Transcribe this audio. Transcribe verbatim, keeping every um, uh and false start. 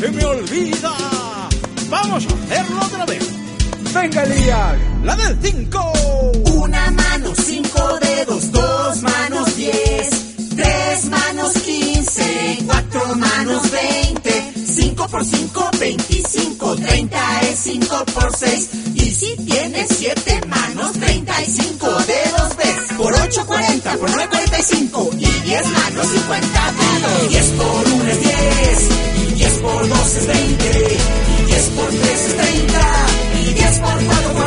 se me olvida. Vamos a hacerlo otra vez. Venga, Lian. La del cinco. Una mano, cinco dedos, dos manos, diez. Tres manos, quince. Cuatro manos, veinte. Cinco por cinco, veinticinco. Treinta es cinco por seis. Y si tienes siete manos, treinta y cinco dedos ves. Por ocho, cuarenta. Por nueve, cuarenta y cinco. Y diez manos, cincuenta dedos. Diez por uno es diez. Y diez por dos es veinte. Y diez por tres es treinta. Y diez por cuatro